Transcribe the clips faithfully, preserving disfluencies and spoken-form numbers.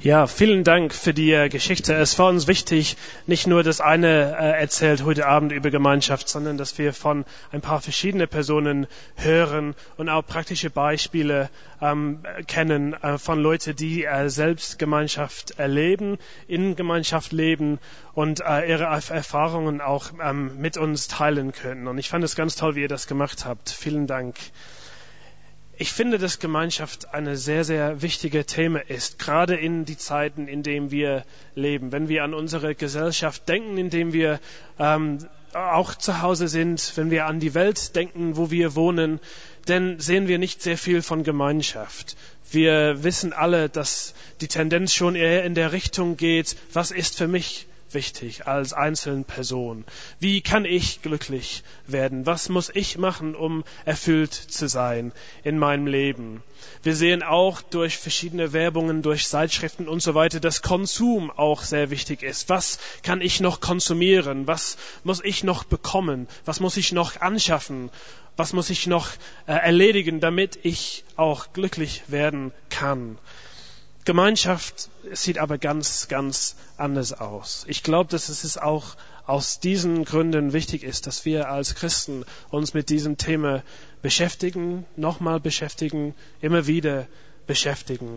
Ja, vielen Dank für die äh, Geschichte. Es war uns wichtig, nicht nur das eine äh, erzählt heute Abend über Gemeinschaft, sondern dass wir von ein paar verschiedene Personen hören und auch praktische Beispiele ähm, kennen äh, von Leuten, die äh, selbst Gemeinschaft erleben, in Gemeinschaft leben und äh, ihre Erfahrungen auch ähm, mit uns teilen können. Und ich fand es ganz toll, wie ihr das gemacht habt. Vielen Dank. Ich finde, dass Gemeinschaft ein sehr, sehr wichtiges Thema ist, gerade in die Zeiten, in denen wir leben. Wenn wir an unsere Gesellschaft denken, in der wir ähm, auch zu Hause sind, wenn wir an die Welt denken, wo wir wohnen, dann sehen wir nicht sehr viel von Gemeinschaft. Wir wissen alle, dass die Tendenz schon eher in der Richtung geht, was ist für mich wichtig als einzelne Person? Wie kann ich glücklich werden? Was muss ich machen, um erfüllt zu sein in meinem Leben? Wir sehen auch durch verschiedene Werbungen, durch Zeitschriften und so weiter, dass Konsum auch sehr wichtig ist. Was kann ich noch konsumieren? Was muss ich noch bekommen? Was muss ich noch anschaffen? Was muss ich noch äh, erledigen, damit ich auch glücklich werden kann? Gemeinschaft sieht aber ganz, ganz anders aus. Ich glaube, dass es auch aus diesen Gründen wichtig ist, dass wir als Christen uns mit diesem Thema beschäftigen, nochmal beschäftigen, immer wieder beschäftigen.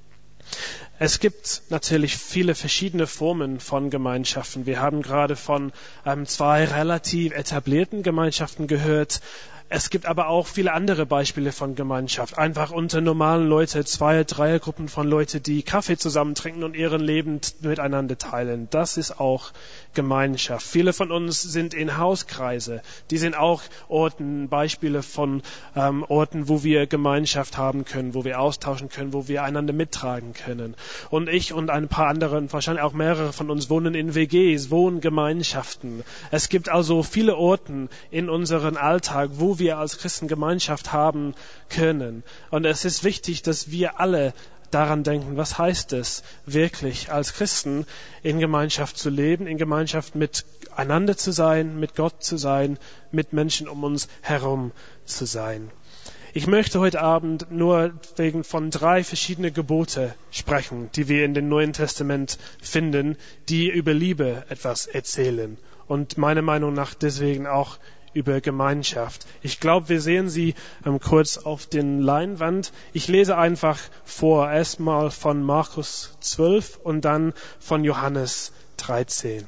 Es gibt natürlich viele verschiedene Formen von Gemeinschaften. Wir haben gerade von ähm, zwei relativ etablierten Gemeinschaften gehört. Es gibt aber auch viele andere Beispiele von Gemeinschaft. Einfach unter normalen Leute, zwei, drei Gruppen von Leuten, die Kaffee zusammen trinken und ihren Leben miteinander teilen. Das ist auch Gemeinschaft. Viele von uns sind in Hauskreise. Die sind auch Orten, Beispiele von ähm, Orten, wo wir Gemeinschaft haben können, wo wir austauschen können, wo wir einander mittragen können. Und ich und ein paar andere, wahrscheinlich auch mehrere von uns wohnen in W Gs, Wohngemeinschaften. Es gibt also viele Orten in unserem Alltag, wo wir wir als Christen Gemeinschaft haben können. Und es ist wichtig, dass wir alle daran denken, was heißt es wirklich als Christen in Gemeinschaft zu leben, in Gemeinschaft miteinander zu sein, mit Gott zu sein, mit Menschen um uns herum zu sein. Ich möchte heute Abend nur wegen von drei verschiedenen Gebote sprechen, die wir in dem Neuen Testament finden, die über Liebe etwas erzählen und meiner Meinung nach deswegen auch über Gemeinschaft. Ich glaube, wir sehen sie ähm, kurz auf den Leinwand. Ich lese einfach vor, erstmal von Markus zwölf und dann von Johannes dreizehn.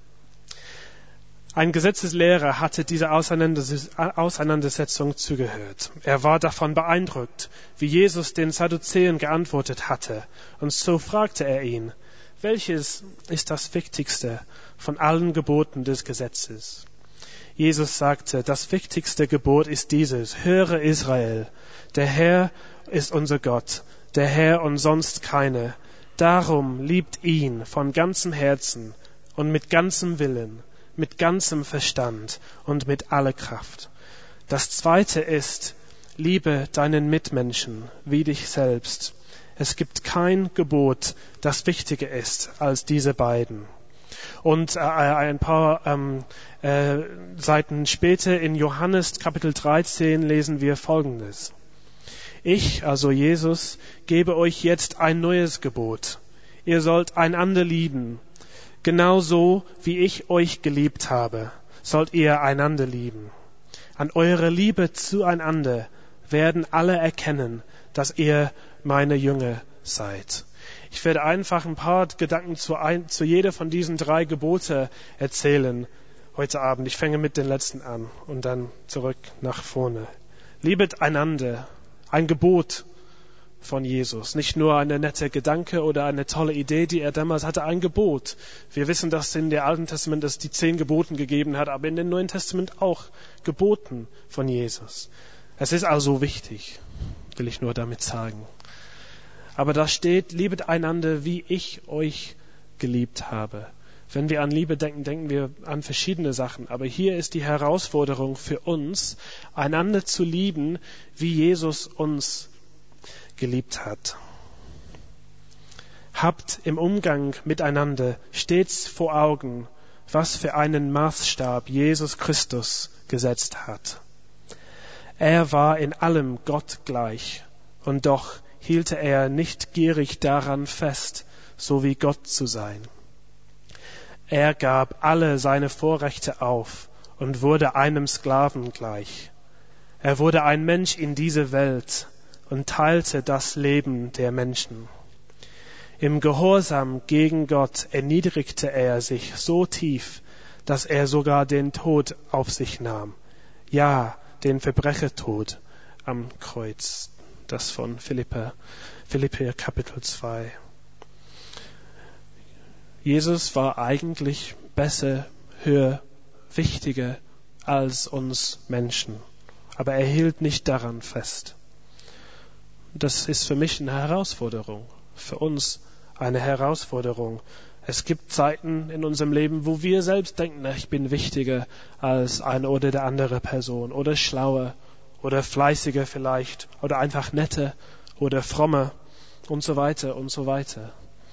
Ein Gesetzeslehrer hatte dieser Auseinandersetzung zugehört. Er war davon beeindruckt, wie Jesus den Sadduzäern geantwortet hatte. Und so fragte er ihn, welches ist das Wichtigste von allen Geboten des Gesetzes? Jesus sagte, das wichtigste Gebot ist dieses, höre Israel, der Herr ist unser Gott, der Herr und sonst keine. Darum liebt ihn von ganzem Herzen und mit ganzem Willen, mit ganzem Verstand und mit aller Kraft. Das zweite ist, liebe deinen Mitmenschen wie dich selbst. Es gibt kein Gebot, das wichtiger ist als diese beiden. Und äh, ein paar ähm, äh, Seiten später in Johannes Kapitel dreizehn lesen wir Folgendes. Ich, also Jesus, gebe euch jetzt ein neues Gebot. Ihr sollt einander lieben. Genauso wie ich euch geliebt habe, sollt ihr einander lieben. An eurer Liebe zueinander werden alle erkennen, dass ihr meine Jünger seid. Ich werde einfach ein paar Gedanken zu, ein, zu jeder von diesen drei Gebote erzählen heute Abend. Ich fange mit den letzten an und dann zurück nach vorne. Liebet einander, ein Gebot von Jesus. Nicht nur eine nette Gedanke oder eine tolle Idee, die er damals hatte, ein Gebot. Wir wissen, dass in der Alten Testament es die zehn Geboten gegeben hat, aber in dem Neuen Testament auch Geboten von Jesus. Es ist also wichtig, will ich nur damit sagen. Aber da steht, liebet einander, wie ich euch geliebt habe. Wenn wir an Liebe denken, denken wir an verschiedene Sachen. Aber hier ist die Herausforderung für uns, einander zu lieben, wie Jesus uns geliebt hat. Habt im Umgang miteinander stets vor Augen, was für einen Maßstab Jesus Christus gesetzt hat. Er war in allem Gott gleich und doch hielt er nicht gierig daran fest, so wie Gott zu sein. Er gab alle seine Vorrechte auf und wurde einem Sklaven gleich. Er wurde ein Mensch in diese Welt und teilte das Leben der Menschen. Im Gehorsam gegen Gott erniedrigte er sich so tief, dass er sogar den Tod auf sich nahm. Ja, den Verbrechertod am Kreuz. Das von Philipper, Philipper Kapitel zwei. Jesus war eigentlich besser, höher, wichtiger als uns Menschen. Aber er hielt nicht daran fest. Das ist für mich eine Herausforderung, für uns eine Herausforderung. Es gibt Zeiten in unserem Leben, wo wir selbst denken, ich bin wichtiger als eine oder die andere Person oder schlauer oder fleißiger vielleicht oder einfach netter oder frommer und so weiter und so weiter.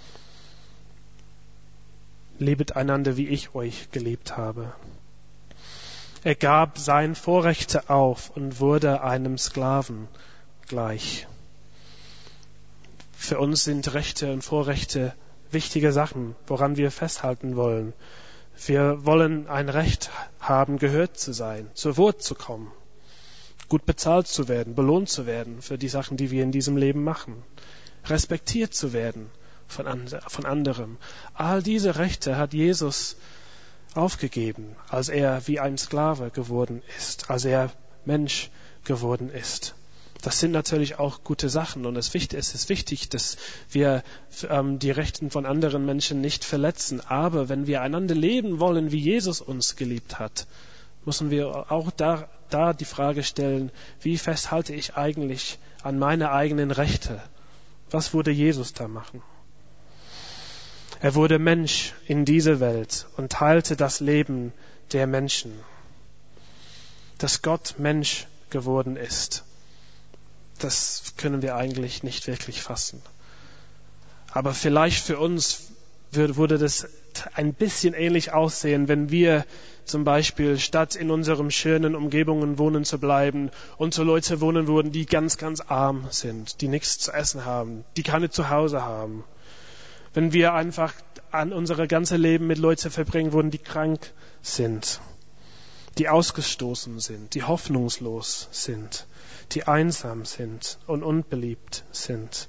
Liebet einander, wie ich euch geliebt habe. Er gab sein Vorrechte auf und wurde einem Sklaven gleich. Für uns sind Rechte und Vorrechte wichtige Sachen, woran wir festhalten wollen. Wir wollen ein Recht haben, gehört zu sein, zu Wort zu kommen, gut bezahlt zu werden, belohnt zu werden für die Sachen, die wir in diesem Leben machen, respektiert zu werden von, and- von anderem. All diese Rechte hat Jesus aufgegeben, als er wie ein Sklave geworden ist, als er Mensch geworden ist. Das sind natürlich auch gute Sachen und es ist wichtig, dass wir ähm, die Rechte von anderen Menschen nicht verletzen. Aber wenn wir einander leben wollen, wie Jesus uns geliebt hat, müssen wir auch da, da die Frage stellen, wie fest halte ich eigentlich an meine eigenen Rechte? Was würde Jesus da machen? Er wurde Mensch in dieser Welt und teilte das Leben der Menschen. Dass Gott Mensch geworden ist, das können wir eigentlich nicht wirklich fassen. Aber vielleicht für uns würde das ein bisschen ähnlich aussehen, wenn wir zum Beispiel statt in unseren schönen Umgebungen wohnen zu bleiben, unter Leute wohnen würden, die ganz, ganz arm sind, die nichts zu essen haben, die keine Zuhause haben. Wenn wir einfach an unser ganzes Leben mit Leuten verbringen würden, die krank sind, die ausgestoßen sind, die hoffnungslos sind, die einsam sind und unbeliebt sind.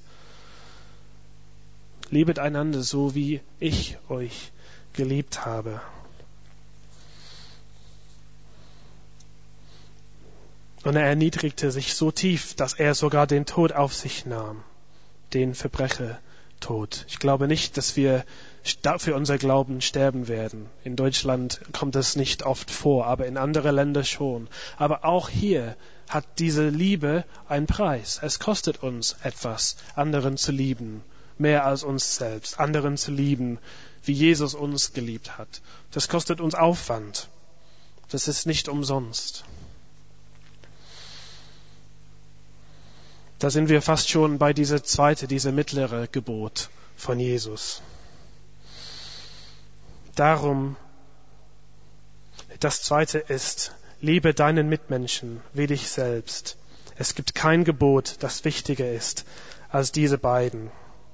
Liebet einander so, wie ich euch geliebt habe. Und er erniedrigte sich so tief, dass er sogar den Tod auf sich nahm, den Verbrechertod. Ich glaube nicht, dass wir für unser Glauben sterben werden. In Deutschland kommt das nicht oft vor, aber in anderen Ländern schon. Aber auch hier hat diese Liebe einen Preis. Es kostet uns etwas, anderen zu lieben, mehr als uns selbst, anderen zu lieben, wie Jesus uns geliebt hat. Das kostet uns Aufwand. Das ist nicht umsonst. Da sind wir fast schon bei dieser zweite, dieser mittlere Gebot von Jesus. Darum, das zweite ist, liebe deinen Mitmenschen wie dich selbst. Es gibt kein Gebot, das wichtiger ist als diese beiden.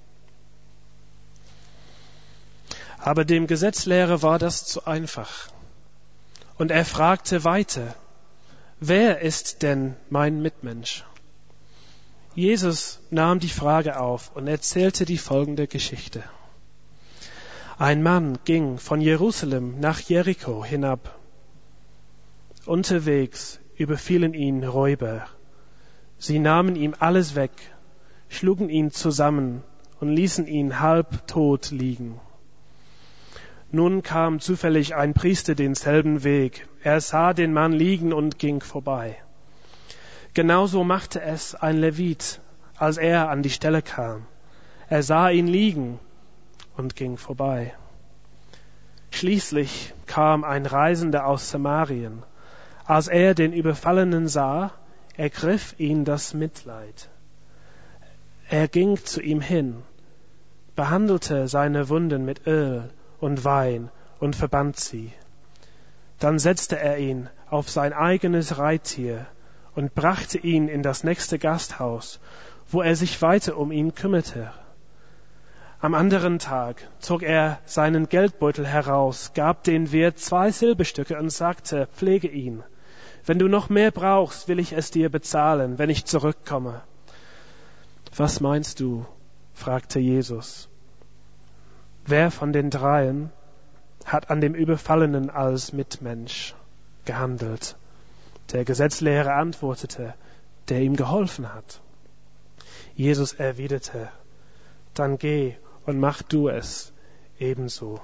Aber dem Gesetzlehrer war das zu einfach. Und er fragte weiter, wer ist denn mein Mitmensch? Jesus nahm die Frage auf und erzählte die folgende Geschichte. Ein Mann ging von Jerusalem nach Jericho hinab. Unterwegs überfielen ihn Räuber. Sie nahmen ihm alles weg, schlugen ihn zusammen und ließen ihn halbtot liegen. Nun kam zufällig ein Priester denselben Weg. Er sah den Mann liegen und ging vorbei. Genauso machte es ein Levit, als er an die Stelle kam. Er sah ihn liegen und ging vorbei. Schließlich kam ein Reisender aus Samarien. Als er den Überfallenen sah, ergriff ihn das Mitleid. Er ging zu ihm hin, behandelte seine Wunden mit Öl und Wein und verband sie. Dann setzte er ihn auf sein eigenes Reittier und brachte ihn in das nächste Gasthaus, wo er sich weiter um ihn kümmerte. Am anderen Tag zog er seinen Geldbeutel heraus, gab den Wirt zwei Silberstücke und sagte, pflege ihn. Wenn du noch mehr brauchst, will ich es dir bezahlen, wenn ich zurückkomme. Was meinst du? Fragte Jesus. Wer von den dreien hat an dem Überfallenen als Mitmensch gehandelt? Der Gesetzlehrer antwortete, der ihm geholfen hat. Jesus erwiderte, dann geh und mach du es ebenso.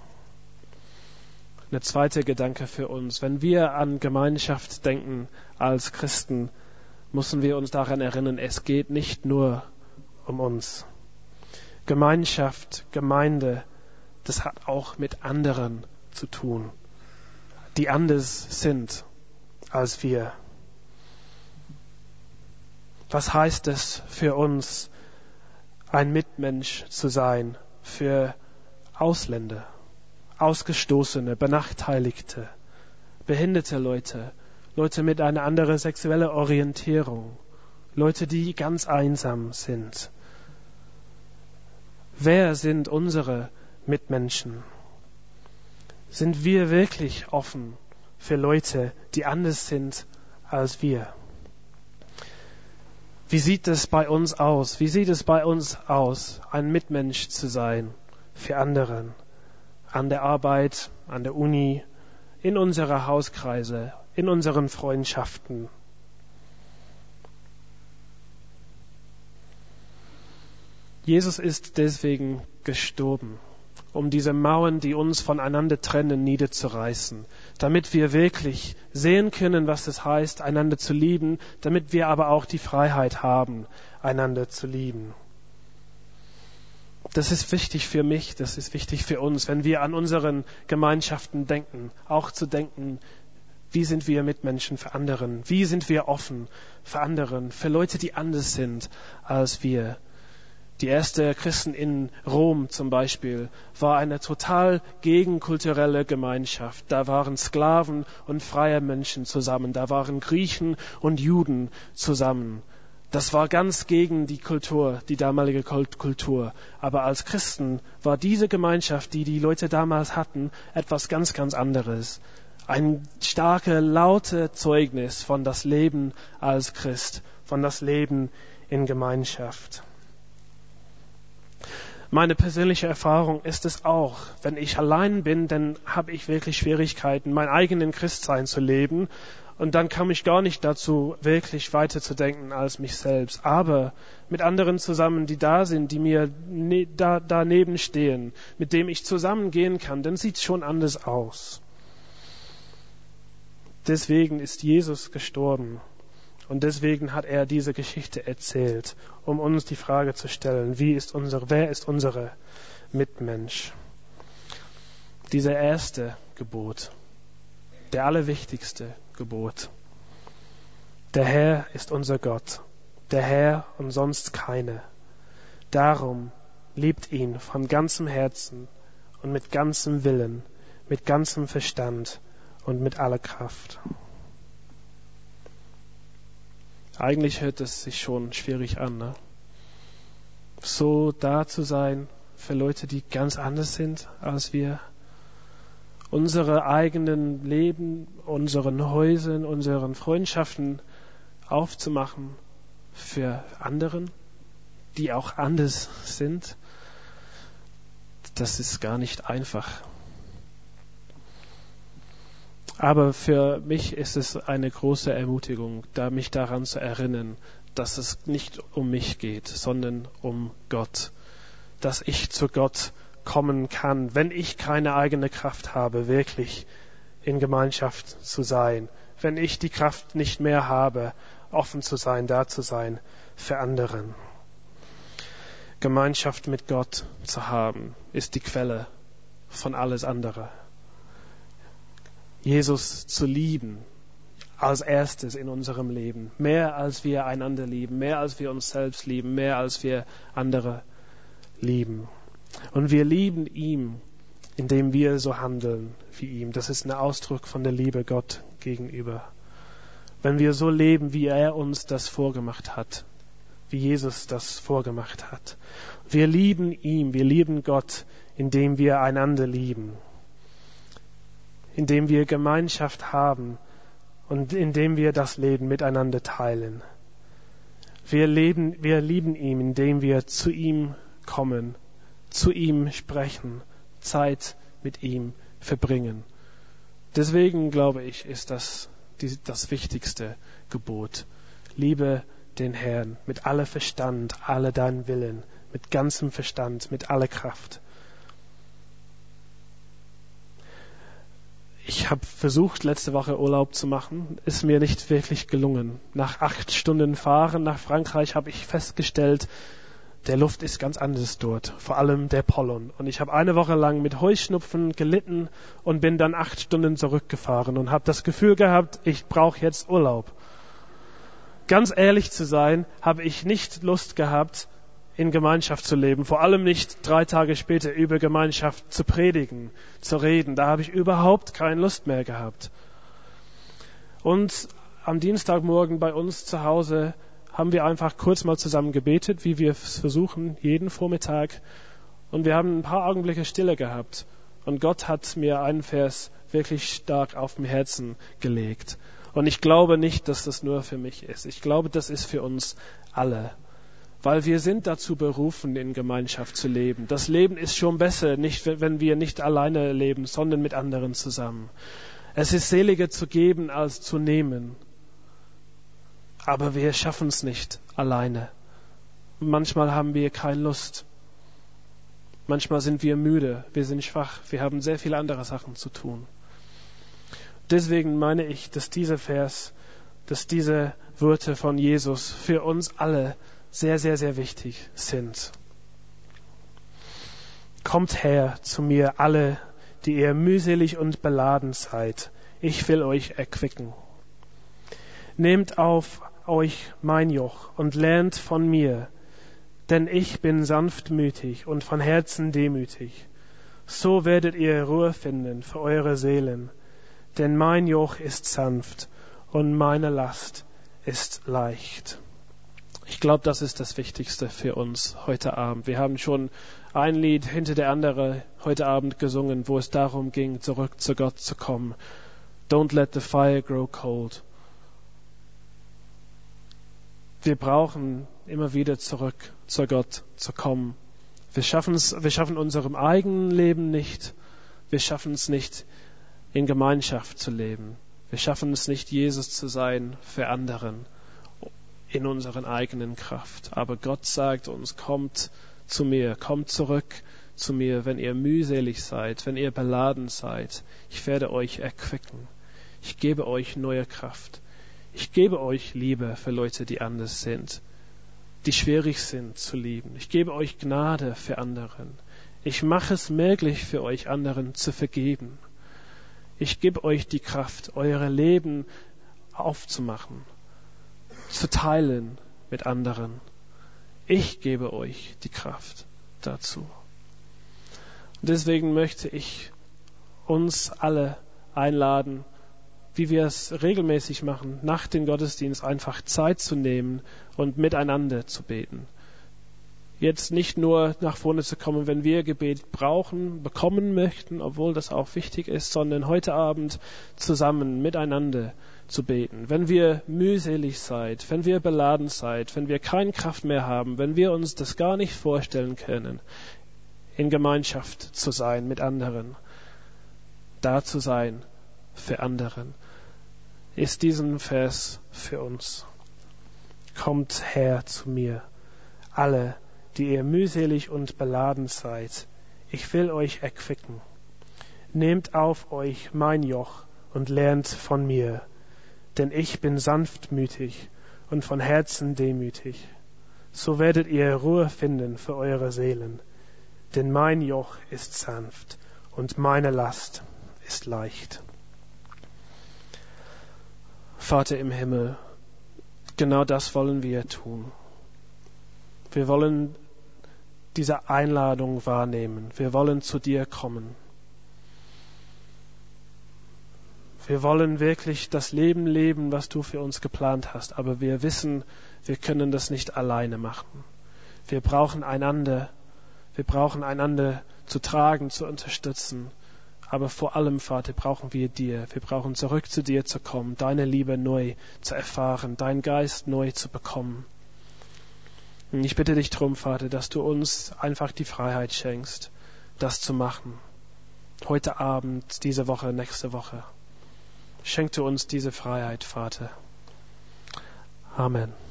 Eine zweite Gedanke für uns. Wenn wir an Gemeinschaft denken als Christen, müssen wir uns daran erinnern, es geht nicht nur um uns. Gemeinschaft, Gemeinde, das hat auch mit anderen zu tun, die anders sind als wir. Was heißt es für uns, ein Mitmensch zu sein für Ausländer, Ausgestoßene, Benachteiligte, behinderte Leute, Leute mit einer anderen sexuellen Orientierung, Leute, die ganz einsam sind? Wer sind unsere Mitmenschen? Sind wir wirklich offen für Leute, die anders sind als wir? Wie sieht es bei uns aus? Wie sieht es bei uns aus, ein Mitmensch zu sein für anderen? An der Arbeit, an der Uni, in unserer Hauskreise, in unseren Freundschaften. Jesus ist deswegen gestorben, um diese Mauern, die uns voneinander trennen, niederzureißen, damit wir wirklich sehen können, was es heißt, einander zu lieben, damit wir aber auch die Freiheit haben, einander zu lieben. Das ist wichtig für mich, das ist wichtig für uns, wenn wir an unseren Gemeinschaften denken, auch zu denken, wie sind wir Mitmenschen für anderen, wie sind wir offen für anderen, für Leute, die anders sind als wir. Die erste Christen in Rom zum Beispiel war eine total gegenkulturelle Gemeinschaft. Da waren Sklaven und freie Menschen zusammen. Da waren Griechen und Juden zusammen. Das war ganz gegen die Kultur, die damalige Kultur. Aber als Christen war diese Gemeinschaft, die die Leute damals hatten, etwas ganz, ganz anderes. Ein starke, laute Zeugnis von das Leben als Christ, von das Leben in Gemeinschaft. Meine persönliche Erfahrung ist es auch, wenn ich allein bin, dann habe ich wirklich Schwierigkeiten, mein eigenen Christsein zu leben. Und dann komme ich gar nicht dazu, wirklich weiter zu denken als mich selbst. Aber mit anderen zusammen, die da sind, die mir ne, da, daneben stehen, mit dem ich zusammen gehen kann, dann sieht es schon anders aus. Deswegen ist Jesus gestorben. Und deswegen hat er diese Geschichte erzählt, um uns die Frage zu stellen, wie ist unsere, wer ist unsere Mitmensch? Dieser erste Gebot, der allerwichtigste Gebot. Der Herr ist unser Gott, der Herr und sonst keine. Darum liebt ihn von ganzem Herzen und mit ganzem Willen, mit ganzem Verstand und mit aller Kraft. Eigentlich hört es sich schon schwierig an, ne? So da zu sein für Leute, die ganz anders sind als wir. Unsere eigenen Leben, unseren Häusern, unseren Freundschaften aufzumachen für anderen, die auch anders sind. Das ist gar nicht einfach. Aber für mich ist es eine große Ermutigung, da mich daran zu erinnern, dass es nicht um mich geht, sondern um Gott. Dass ich zu Gott kommen kann, wenn ich keine eigene Kraft habe, wirklich in Gemeinschaft zu sein. Wenn ich die Kraft nicht mehr habe, offen zu sein, da zu sein für anderen. Gemeinschaft mit Gott zu haben, ist die Quelle von alles andere. Jesus zu lieben als erstes in unserem Leben, mehr als wir einander lieben, mehr als wir uns selbst lieben, mehr als wir andere lieben. Und wir lieben ihn, indem wir so handeln wie ihm. Das ist ein Ausdruck von der Liebe Gott gegenüber. Wenn wir so leben, wie er uns das vorgemacht hat, wie Jesus das vorgemacht hat. Wir lieben ihn, wir lieben Gott, indem wir einander lieben, indem wir Gemeinschaft haben und indem wir das Leben miteinander teilen. Wir, leben, wir lieben ihn, indem wir zu ihm kommen, zu ihm sprechen, Zeit mit ihm verbringen. Deswegen glaube ich, ist das die, das wichtigste Gebot. Liebe den Herrn mit aller Verstand, alle deinen Willen, mit ganzem Verstand, mit aller Kraft. Ich habe versucht, letzte Woche Urlaub zu machen, ist mir nicht wirklich gelungen. Nach acht Stunden Fahren nach Frankreich habe ich festgestellt, der Luft ist ganz anders dort, vor allem der Pollen. Und ich habe eine Woche lang mit Heuschnupfen gelitten und bin dann acht Stunden zurückgefahren und habe das Gefühl gehabt, ich brauche jetzt Urlaub. Ganz ehrlich zu sein, habe ich nicht Lust gehabt, in Gemeinschaft zu leben, vor allem nicht drei Tage später über Gemeinschaft zu predigen, zu reden. Da habe ich überhaupt keine Lust mehr gehabt. Und am Dienstagmorgen bei uns zu Hause haben wir einfach kurz mal zusammen gebetet, wie wir es versuchen, jeden Vormittag. Und wir haben ein paar Augenblicke Stille gehabt. Und Gott hat mir einen Vers wirklich stark auf dem Herzen gelegt. Und ich glaube nicht, dass das nur für mich ist. Ich glaube, das ist für uns alle. Weil wir sind dazu berufen, in Gemeinschaft zu leben. Das Leben ist schon besser, nicht, wenn wir nicht alleine leben, sondern mit anderen zusammen. Es ist seliger zu geben als zu nehmen. Aber wir schaffen es nicht alleine. Manchmal haben wir keine Lust. Manchmal sind wir müde, wir sind schwach, wir haben sehr viele andere Sachen zu tun. Deswegen meine ich, dass dieser Vers, dass diese Worte von Jesus für uns alle sehr, sehr, sehr wichtig sind. Kommt her zu mir alle, die ihr mühselig und beladen seid. Ich will euch erquicken. Nehmt auf euch mein Joch und lernt von mir, denn ich bin sanftmütig und von Herzen demütig. So werdet ihr Ruhe finden für eure Seelen, denn mein Joch ist sanft und meine Last ist leicht. Ich glaube, das ist das Wichtigste für uns heute Abend. Wir haben schon ein Lied hinter der anderen heute Abend gesungen, wo es darum ging, zurück zu Gott zu kommen. Don't let the fire grow cold. Wir brauchen immer wieder zurück zu Gott zu kommen. Wir schaffen es, wir schaffen unserem eigenen Leben nicht. Wir schaffen es nicht, in Gemeinschaft zu leben. Wir schaffen es nicht, Jesus zu sein für anderen in unseren eigenen Kraft. Aber Gott sagt uns, kommt zu mir, kommt zurück zu mir, wenn ihr mühselig seid, wenn ihr beladen seid. Ich werde euch erquicken. Ich gebe euch neue Kraft. Ich gebe euch Liebe für Leute, die anders sind, die schwierig sind zu lieben. Ich gebe euch Gnade für anderen. Ich mache es möglich für euch, anderen zu vergeben. Ich gebe euch die Kraft, eure Leben aufzumachen, zu teilen mit anderen. Ich gebe euch die Kraft dazu. Und deswegen möchte ich uns alle einladen, wie wir es regelmäßig machen, nach dem Gottesdienst einfach Zeit zu nehmen und miteinander zu beten. Jetzt nicht nur nach vorne zu kommen, wenn wir Gebet brauchen, bekommen möchten, obwohl das auch wichtig ist, sondern heute Abend zusammen miteinander zu beten. Wenn wir mühselig seid, wenn wir beladen seid, wenn wir keine Kraft mehr haben, wenn wir uns das gar nicht vorstellen können, in Gemeinschaft zu sein mit anderen, da zu sein für anderen, ist diesen Vers für uns. Kommt her zu mir, alle, die ihr mühselig und beladen seid. Ich will euch erquicken. Nehmt auf euch mein Joch und lernt von mir, denn ich bin sanftmütig und von Herzen demütig. So werdet ihr Ruhe finden für eure Seelen, denn mein Joch ist sanft und meine Last ist leicht. Vater im Himmel, genau das wollen wir tun. Wir wollen diese Einladung wahrnehmen. Wir wollen zu dir kommen. Wir wollen wirklich das Leben leben, was du für uns geplant hast, aber wir wissen, wir können das nicht alleine machen. Wir brauchen einander, wir brauchen einander zu tragen, zu unterstützen, aber vor allem, Vater, brauchen wir dir. Wir brauchen zurück zu dir zu kommen, deine Liebe neu zu erfahren, deinen Geist neu zu bekommen. Und ich bitte dich drum, Vater, dass du uns einfach die Freiheit schenkst, das zu machen. Heute Abend, diese Woche, nächste Woche. Schenk du uns diese Freiheit, Vater. Amen.